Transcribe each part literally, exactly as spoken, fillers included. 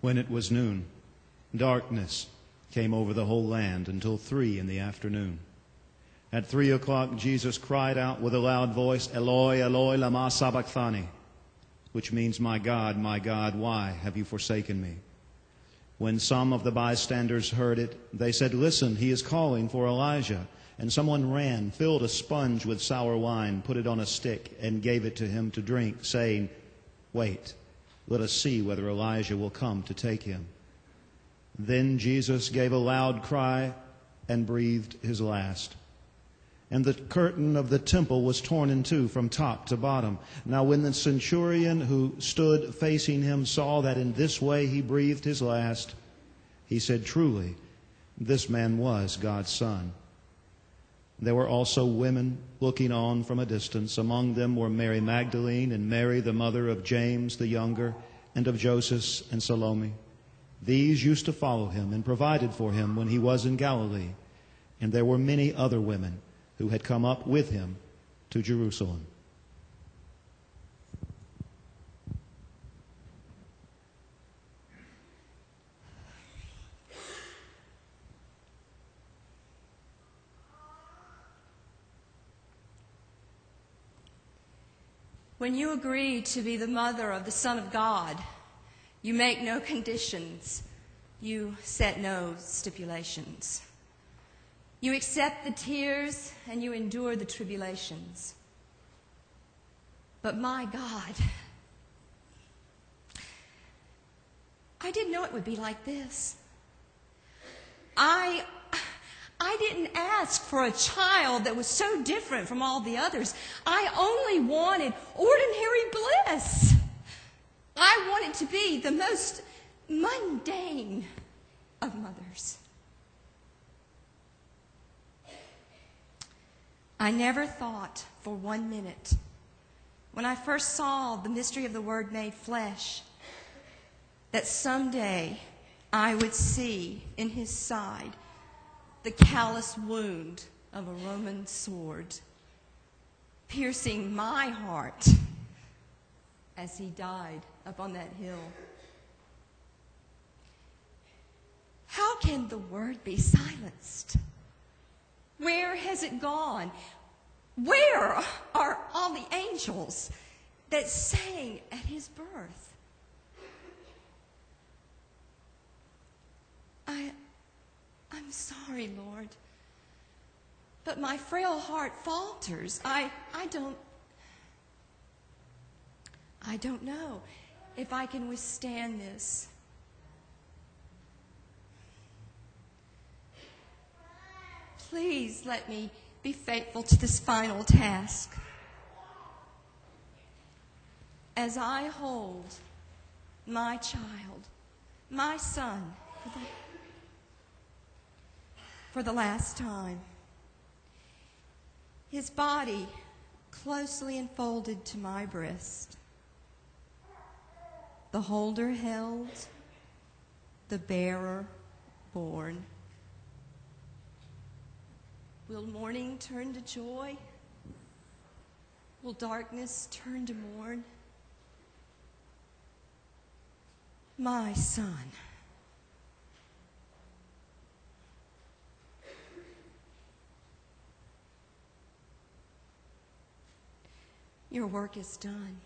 When it was noon, darkness came over the whole land until three in the afternoon. At three o'clock, Jesus cried out with a loud voice, Eloi, Eloi, lama sabachthani, which means, My God, my God, why have you forsaken me? When some of the bystanders heard it, they said, Listen, he is calling for Elijah. And someone ran, filled a sponge with sour wine, put it on a stick, and gave it to him to drink, saying, Wait, let us see whether Elijah will come to take him. Then Jesus gave a loud cry and breathed his last. And the curtain of the temple was torn in two from top to bottom. Now when the centurion who stood facing him saw that in this way he breathed his last, he said, Truly, this man was God's Son. There were also women looking on from a distance. Among them were Mary Magdalene and Mary, the mother of James the younger, and of Joseph and Salome. These used to follow him and provided for him when he was in Galilee. And there were many other women who had come up with him to Jerusalem. When you agree to be the mother of the Son of God, you make no conditions. You set no stipulations. You accept the tears and you endure the tribulations. But my God, I didn't know it would be like this. I, I didn't ask for a child that was so different from all the others. I only wanted ordinary bliss. I wanted to be the most mundane of mothers. I never thought for one minute, when I first saw the mystery of the Word made flesh, that someday I would see in his side the callous wound of a Roman sword, piercing my heart as he died up on that hill. How can the Word be silenced? Where has it gone? Where are all the angels that sang at his birth? I, I'm sorry, Lord, but my frail heart falters. I, I don't, I don't know if I can withstand this. Please let me be faithful to this final task. As I hold my child, my son, for the, for the last time, his body closely enfolded to my breast, the holder held, the bearer borne. Will morning turn to joy? Will darkness turn to morn? My son, your work is done.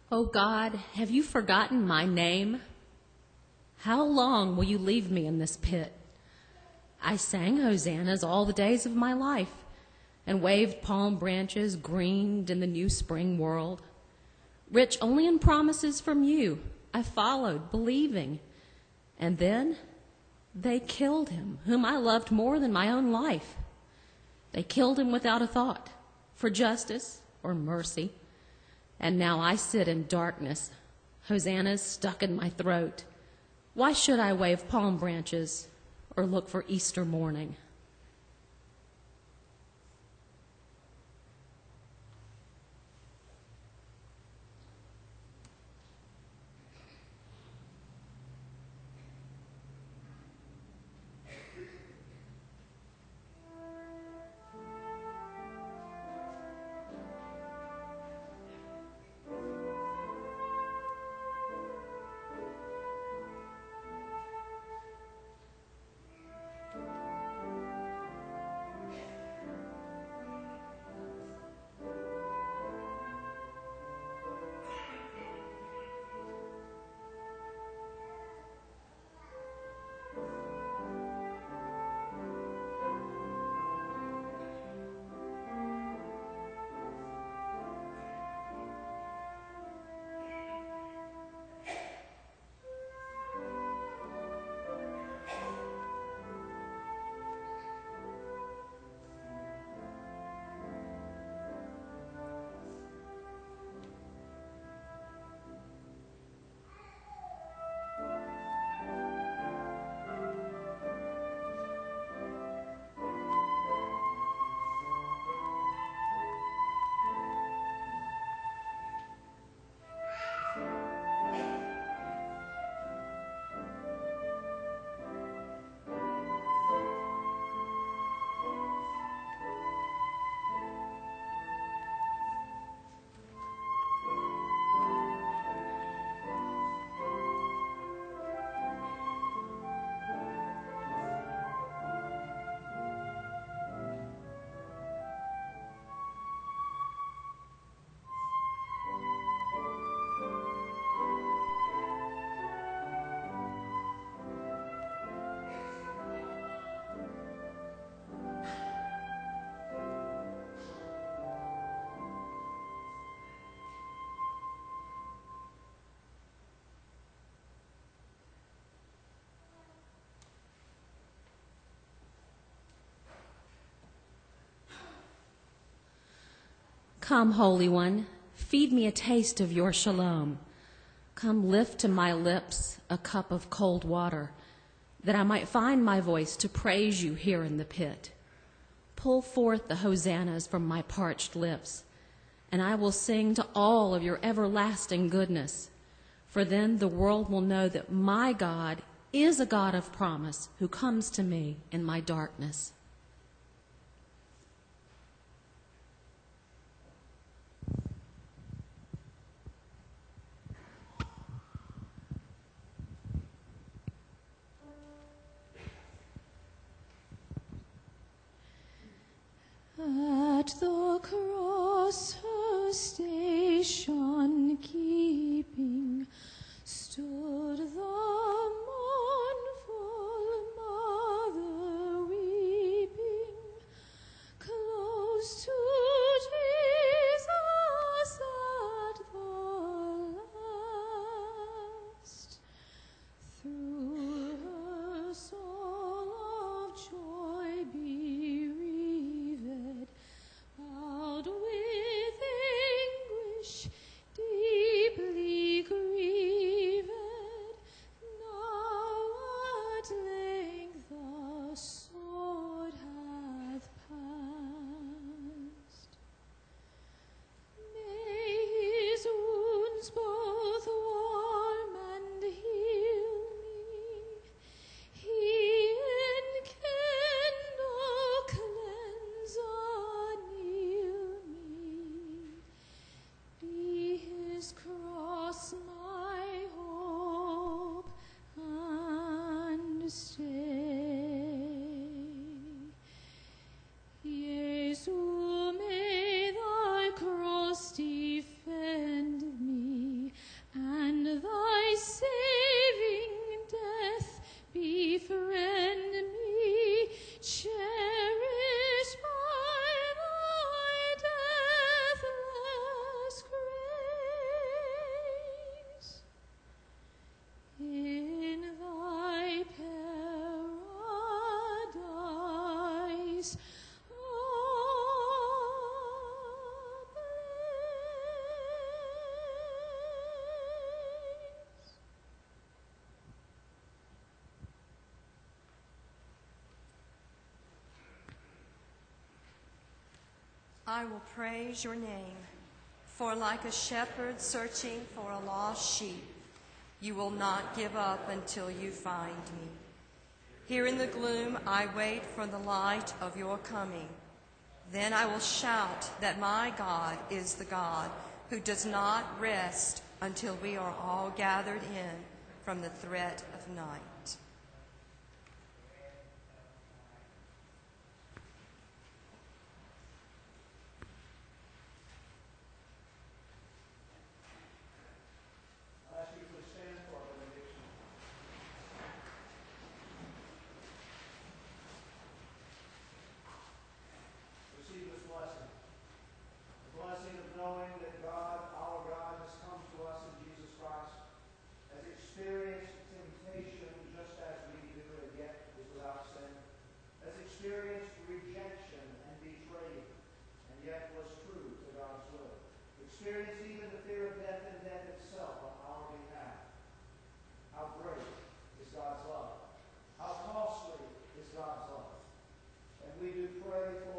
O God, have you forgotten my name? How long will you leave me in this pit? I sang hosannas all the days of my life and waved palm branches greened in the new spring world. Rich only in promises from you, I followed, believing. And then they killed him, whom I loved more than my own life. They killed him without a thought for justice or mercy. And now I sit in darkness, hosannas stuck in my throat. Why should I wave palm branches or look for Easter morning? Come, Holy One, feed me a taste of your shalom. Come lift to my lips a cup of cold water, that I might find my voice to praise you here in the pit. Pull forth the hosannas from my parched lips, and I will sing to all of your everlasting goodness. For then the world will know that my God is a God of promise who comes to me in my darkness. At the cross her station keeping stood the mournful mother weeping, close to Jesus at the last. Through her soul of joy bereaved, bowed I will praise your name, for like a shepherd searching for a lost sheep, you will not give up until you find me. Here in the gloom, I wait for the light of your coming. Then I will shout that my God is the God who does not rest until we are all gathered in from the threat of night. Experienced even the fear of death and death itself on our behalf. How great is God's love. How costly is God's love. And we do pray for